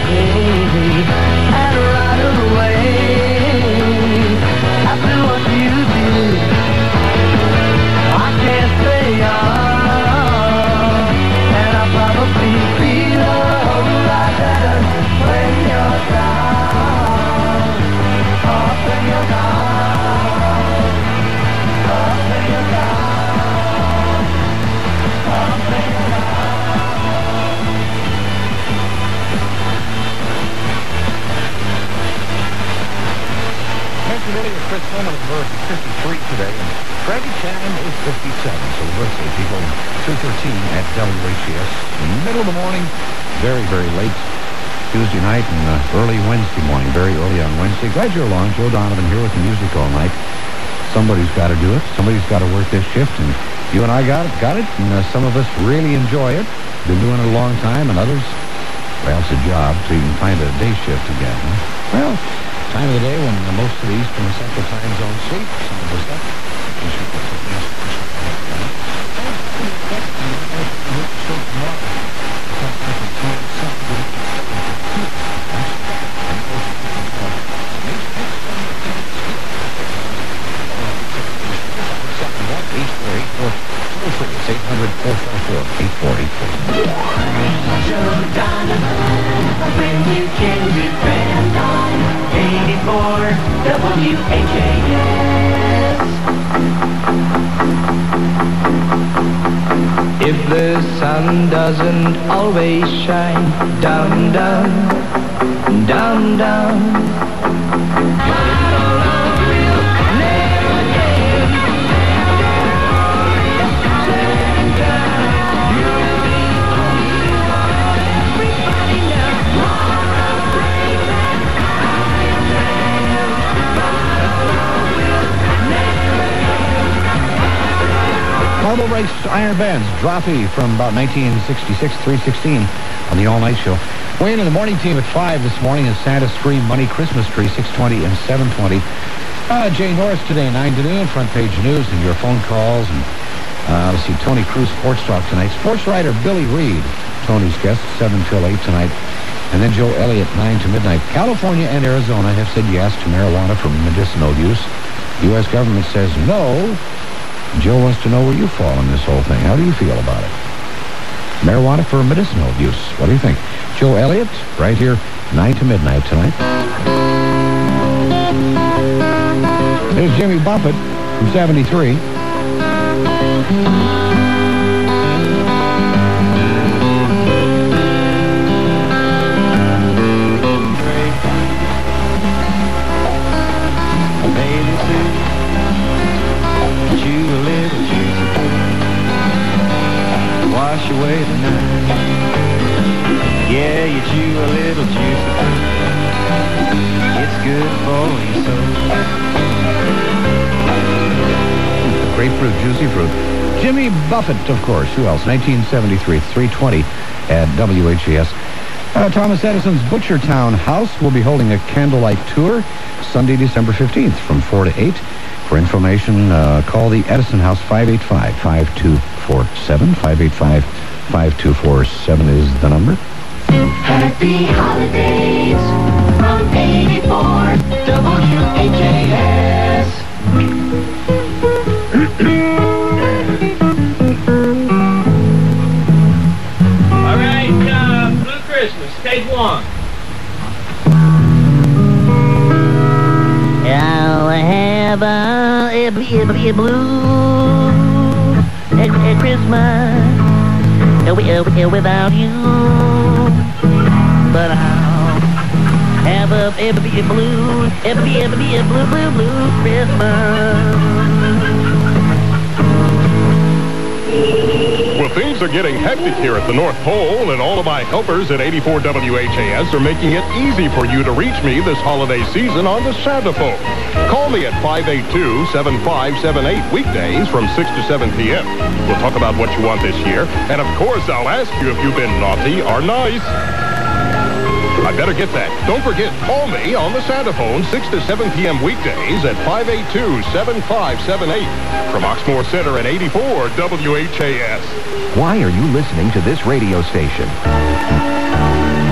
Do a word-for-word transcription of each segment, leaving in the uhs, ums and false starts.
baby, and right away, after what you did, I can't stay on, and I probably feel a whole lot better when you're gone. Oh, when you're gone. Oh, when you're gone. Oh, when you're gone. Mentioned earlier, Chris Coleman's birth is fifty-three today, and Greggy Channon is fifty-seven, so birthday people, two thirteen at W H E S. In the middle of the morning, very, very late Tuesday night and uh, early Wednesday morning, very early on Wednesday. Glad you're along. Joe Donovan here with the music all night. Somebody's got to do it. Somebody's got to work this shift, and you and I got it, got it, and uh, some of us really enjoy it. Been doing it a long time, and others, well, it's a job, so you can find a day shift again. Huh? Well, time of the day when uh, most of the Eastern and Central time zones sleep, some of us up. It's eight hundred, four four four, eight four eight four. Joe Donovan, when you can depend on eighty-four W H A S. If the sun doesn't always shine down, down, down, down. Marble Race Iron Bands, Droppy from about nineteen sixty-six, three sixteen on the all-night show. Wayne and the morning team at five this morning is Santa Scream Money Christmas Tree, six twenty and seven twenty. Uh, Jay Norris today, nine to noon, front page news and your phone calls. And uh, let's see, Tony Cruz Sports Talk tonight. Sports writer Billy Reed, Tony's guest, seven till eight tonight. And then Joe Elliott, nine to midnight. California and Arizona have said yes to marijuana for medicinal use. The U S government says no. Joe wants to know where you fall in this whole thing. How do you feel about it? Marijuana for medicinal use. What do you think? Joe Elliott, right here, nine to midnight tonight. There's Jimmy Buffett from seventy-three. Wash away the night. Yeah, you chew a little juicy fruit. It's good for your soul. Grapefruit, juicy fruit. Jimmy Buffett, of course. Who else? nineteen seventy-three, three twenty at W H E S. Uh, Thomas Edison's Butchertown House will be holding a candlelight tour Sunday, December fifteenth from four to eight. For information, uh, call the Edison House, five eight five, five two four seven. five eight five, five two four seven is the number. Happy holidays from eighty-four W H A S. All right, uh, Blue Christmas, take one. I'll have a, a, a, a blue a, a Christmas a, a, a, without you, but I'll have a, a, a blue a, a, a, a blue blue blue Christmas. Well, things are getting hectic here at the North Pole, and all of my helpers at eighty-four W H A S are making it easy for you to reach me this holiday season on the Santa phone. Call me at five eight two, seven five seven eight weekdays from six to seven p.m. We'll talk about what you want this year, and of course, I'll ask you if you've been naughty or nice. I better get that. Don't forget, call me on the Santa phone, six to seven p.m. weekdays at five eight two, seven five seven eight. From Oxmoor Center at eighty-four W H A S. Why are you listening to this radio station?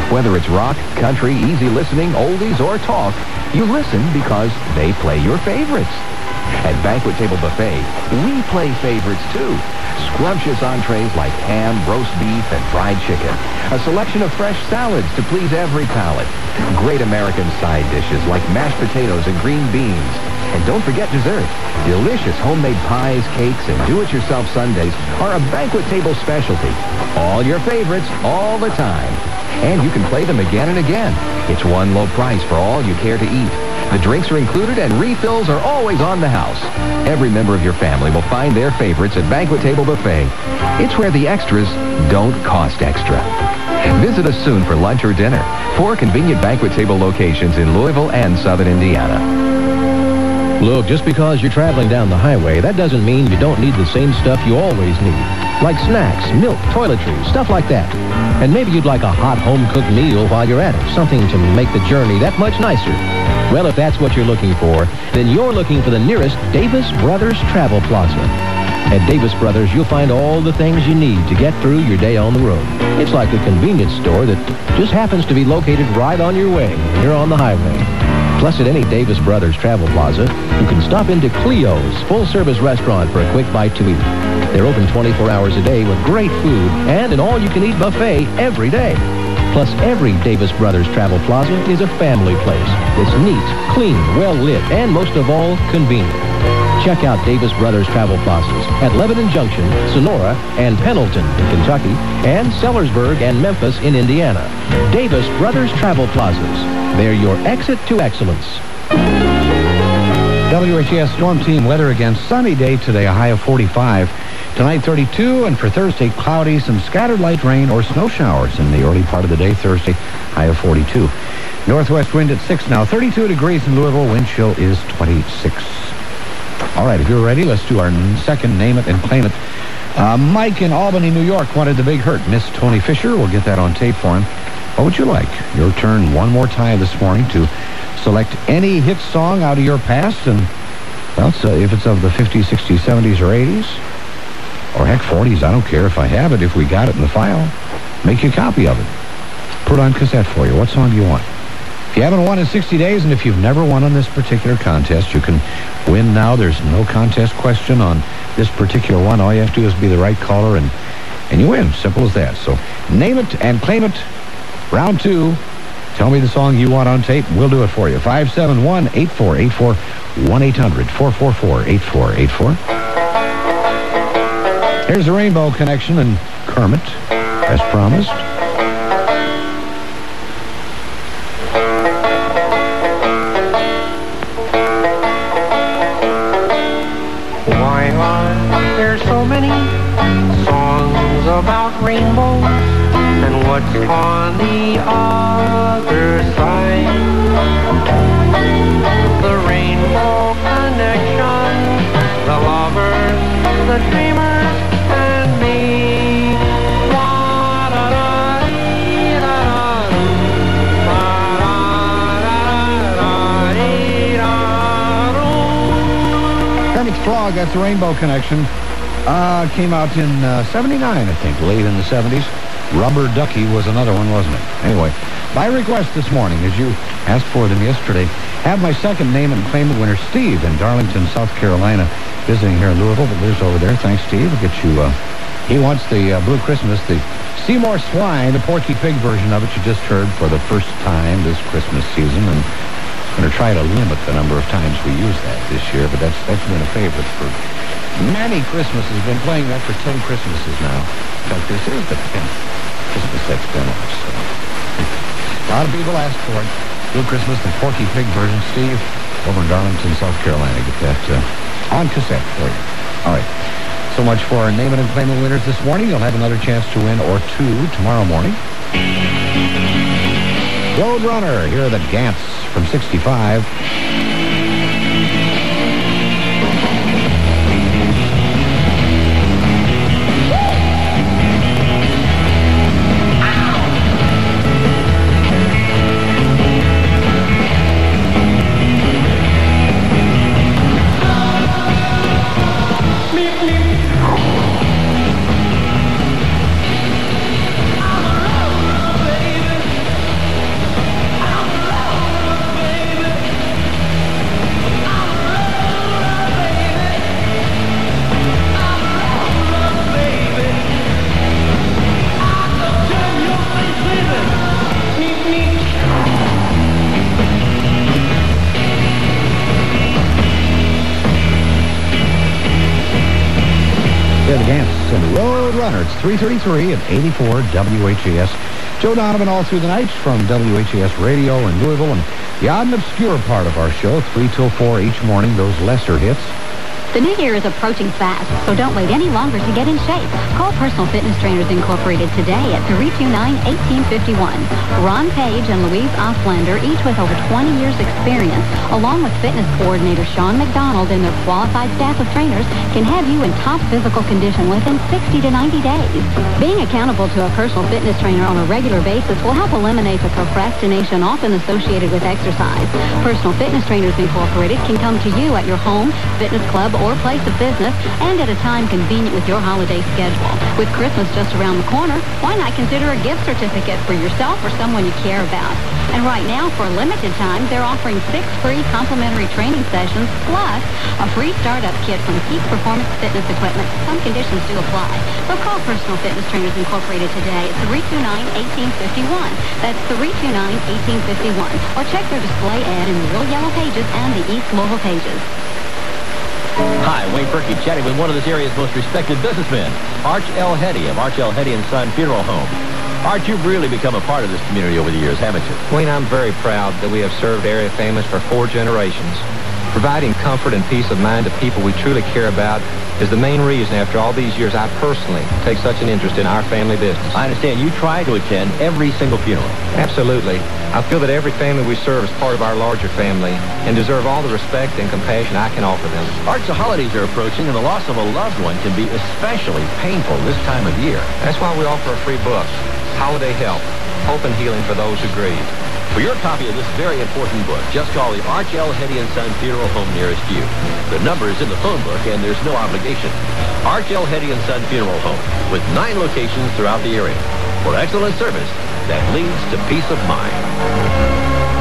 Whether it's rock, country, easy listening, oldies, or talk, you listen because they play your favorites. At Banquet Table Buffet, we play favorites too. Scrumptious entrees like ham, roast beef, and fried chicken. A selection of fresh salads to please every palate. Great American side dishes like mashed potatoes and green beans. And don't forget dessert. Delicious homemade pies, cakes, and do-it-yourself sundaes are a Banquet Table specialty. All your favorites, all the time. And you can play them again and again. It's one low price for all you care to eat. The drinks are included and refills are always on the house. Every member of your family will find their favorites at Banquet Table Buffet. It's where the extras don't cost extra. Visit us soon for lunch or dinner. Four convenient Banquet Table locations in Louisville and Southern Indiana. Look, just because you're traveling down the highway, that doesn't mean you don't need the same stuff you always need. Like snacks, milk, toiletries, stuff like that. And maybe you'd like a hot home-cooked meal while you're at it. Something to make the journey that much nicer. Well, if that's what you're looking for, then you're looking for the nearest Davis Brothers Travel Plaza. At Davis Brothers, you'll find all the things you need to get through your day on the road. It's like a convenience store that just happens to be located right on your way when you're on the highway. Plus, at any Davis Brothers Travel Plaza, you can stop into Cleo's full-service restaurant for a quick bite to eat. They're open twenty-four hours a day with great food and an all-you-can-eat buffet every day. Plus, every Davis Brothers Travel Plaza is a family place. It's neat, clean, well-lit, and most of all, convenient. Check out Davis Brothers Travel Plazas at Lebanon Junction, Sonora, and Pendleton in Kentucky, and Sellersburg and Memphis in Indiana. Davis Brothers Travel Plazas. They're your exit to excellence. W H A S Storm Team weather again. Sunny day today, a high of forty-five. Tonight, thirty-two, and for Thursday, cloudy, some scattered light rain or snow showers in the early part of the day. Thursday, high of forty-two. Northwest wind at six now. thirty-two degrees in Louisville. Wind chill is twenty-six. All right, if you're ready, let's do our second Name It and Claim It. Uh, Mike in Albany, New York, wanted the big hurt. Miss Tony Fisher. We'll get that on tape for him. What would you like? Your turn one more time this morning to select any hit song out of your past, and, well, so if it's of the fifties, sixties, seventies, or eighties, or heck, forties, I don't care if I have it, if we got it in the file, make you a copy of it. Put it on cassette for you. What song do you want? If you haven't won in sixty days, and if you've never won on this particular contest, you can win now. There's no contest question on this particular one. All you have to do is be the right caller, and, and you win. Simple as that. So name it and claim it. Round two. Tell me the song you want on tape. We'll do it for you. five seven one, eight four eight four, one eight hundred, four four four, eight four eight four. Here's the Rainbow Connection and Kermit, as promised. Why are there so many songs about rainbows? And what's on the other side? The Rainbow Connection, the lovers, the dreamers, and me. Kermit's Frog, that's the Rainbow Connection. Uh, came out in uh, seventy-nine, I think, late in the seventies. Rubber Ducky was another one, wasn't it? Anyway, by request this morning, as you asked for them yesterday, have my second Name It and Claim It winner, Steve, in Darlington, South Carolina, visiting here in Louisville, but lives over there. Thanks, Steve. We'll get you, uh, he wants the uh, Blue Christmas, the Seymour Swine, the Porky Pig version of it you just heard for the first time this Christmas season, and I'm going to try to limit the number of times we use that this year, but that's that's been a favorite for many Christmases. Been playing that for ten Christmases now. In fact, this is the tenth Christmas that's been on. So. A lot of people ask for it. Blue Christmas, the Porky Pig version. Steve, over in Darlington, South Carolina. Get that uh, on cassette for you. All right. So much for our Name It and Claim It winners this morning. You'll have another chance to win or two tomorrow morning. Roadrunner, here are the Gants from sixty-five. Runner. It's three thirty-three at eighty-four W H A S. Joe Donovan all through the night from W H A S Radio in Louisville. And the odd and obscure part of our show, three till four each morning, those lesser hits. The new year is approaching fast, so don't wait any longer to get in shape. Call Personal Fitness Trainers Incorporated today at three two nine, one eight five one. Ron Page and Louise Oslander, each with over twenty years experience, along with fitness coordinator Sean McDonald and their qualified staff of trainers, can have you in top physical condition within sixty to ninety days. Being accountable to a personal fitness trainer on a regular basis will help eliminate the procrastination often associated with exercise. Personal Fitness Trainers Incorporated can come to you at your home, fitness club, or place of business, and at a time convenient with your holiday schedule. With Christmas just around the corner, why not consider a gift certificate for yourself or someone you care about? And right now, for a limited time, they're offering six free complimentary training sessions, plus a free startup kit from Peak Performance Fitness Equipment. Some conditions do apply. So call Personal Fitness Trainers Incorporated today at three two nine, one eight five one. That's three two nine, one eight five one. Or check their display ad in the Real Yellow Pages and the East Louisville Pages. Hi, Wayne Perky chatting with one of this area's most respected businessmen, Arch L. Hetty of Arch L. Hetty and Son Funeral Home. Arch, you've really become a part of this community over the years, haven't you? Wayne, I'm very proud that we have served area families for four generations. Providing comfort and peace of mind to people we truly care about is the main reason after all these years I personally take such an interest in our family business. I understand you try to attend every single funeral. Absolutely. I feel that every family we serve is part of our larger family and deserve all the respect and compassion I can offer them. Arch, the holidays are approaching and the loss of a loved one can be especially painful this time of year. That's why we offer a free book, Holiday Help, Hope and Healing for Those Who Grieve. For your copy of this very important book, just call the Arch L. Hetty and Son Funeral Home nearest you. The number is in the phone book, and there's no obligation. Arch L. Hetty and Son Funeral Home, with nine locations throughout the area. For excellent service that leads to peace of mind.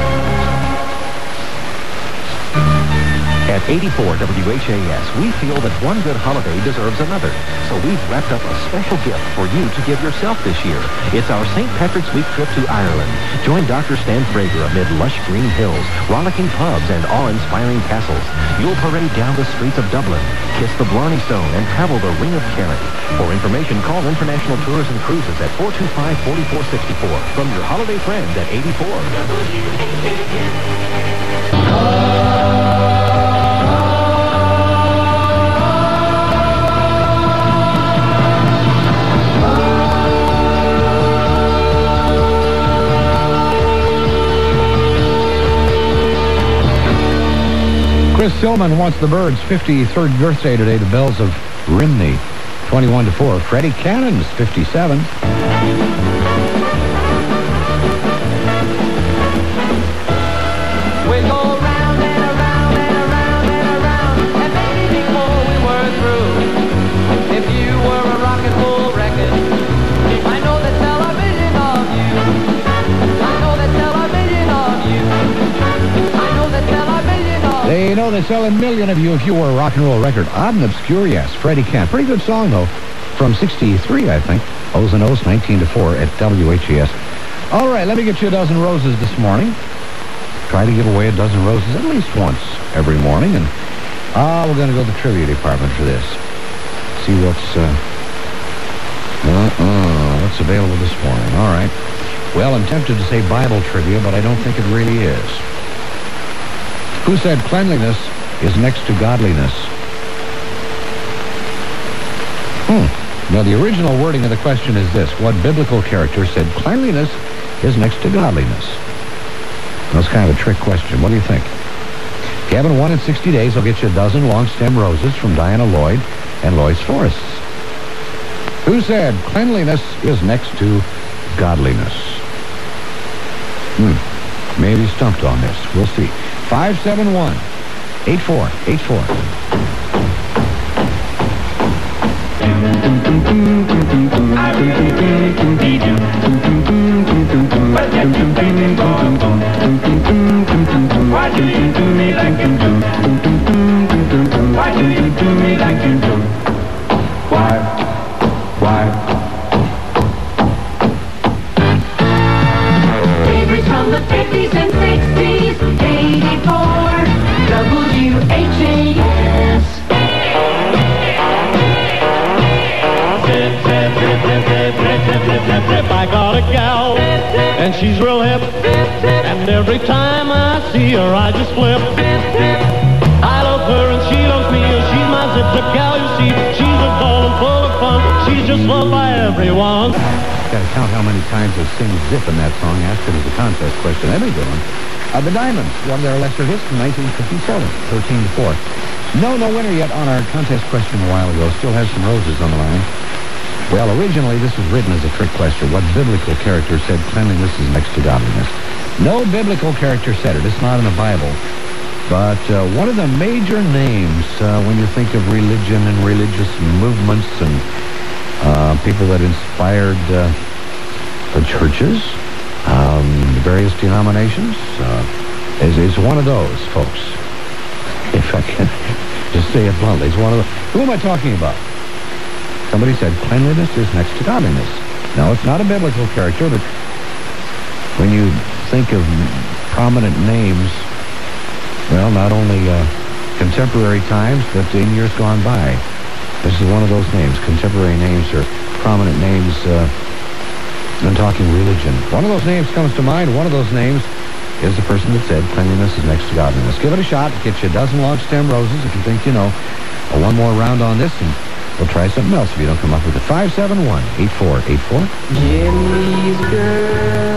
At eighty-four W H A S, we feel that one good holiday deserves another. So we've wrapped up a special gift for you to give yourself this year. It's our Saint Patrick's Week trip to Ireland. Join Doctor Stan Frager amid lush green hills, rollicking pubs, and awe-inspiring castles. You'll parade down the streets of Dublin, kiss the Blarney Stone, and travel the Ring of Kerry. For information, call International Tours and Cruises at four two five, four four six four. From your holiday friends at eighty-four. Chris Tillman wants the Birds' fifty-third birthday today. The Bells of Rimney, twenty-one to four. Freddie Cannon's fifty-seven. We go round and around and around and around, and maybe before we were through, if you were a rock and roll record, I know that television of you. I know that television of you. I know that television of you. They know they sell a million of you if you were a rock and roll record. Odd and obscure, yes. Freddie Cannon. Pretty good song, though. From sixty-three, I think. O's and O's, nineteen to four at W H A S. All right, let me get you a dozen roses this morning. Try to give away a dozen roses at least once every morning. And ah, uh, we're going to go to the trivia department for this. See what's, uh, uh-uh, what's available this morning. All right. Well, I'm tempted to say Bible trivia, but I don't think it really is. Who said cleanliness is next to godliness? Hmm. Now, the original wording of the question is this. What biblical character said cleanliness is next to godliness? That's kind of a trick question. What do you think? Kevin won in sixty days. I'll get you a dozen long-stem roses from Diana Lloyd and Lloyd's Forests. Who said cleanliness is next to godliness? Hmm. Maybe stumped on this. We'll see. five seven one, eight four eight four. Why do you do me like you do? Why do you do me like you do? Why? Why? Favorites from the fifties and sixties, eighty-four W H A S. she's real hip. And every time I see her, I just flip. I love her and she loves me. She's my zip-zip gal, you see. She's a doll and full of fun. She's just loved by everyone. Got to count how many times they sing Zip in that song. Asked it as a contest question. Every good one. Uh, the Diamonds, one of their lesser hits from nineteen fifty-seven, thirteen to four. No, no winner yet on our contest question a while ago. Still has some roses on the line. Well, originally this was written as a trick question. What biblical character said cleanliness is next to godliness? No biblical character said it. It's not in the Bible. But uh, one of the major names uh, when you think of religion and religious movements and uh, people that inspired uh, the churches, um, the various denominations, uh, is, is one of those, folks. If I can just say it bluntly, it's one of those. Who am I talking about? Somebody said cleanliness is next to godliness. No, it's not a biblical character, but when you think of prominent names, well, not only uh, contemporary times, but in years gone by, this is one of those names. Contemporary names or prominent names. Uh, I'm talking religion. One of those names comes to mind. One of those names is the person that said cleanliness is next to godliness. Give it a shot. Get you a dozen long stem roses if you think you know. Uh, one more round on this, and we'll try something else if you don't come up with it. five seven one, eight four eight four. Jimmy's girl.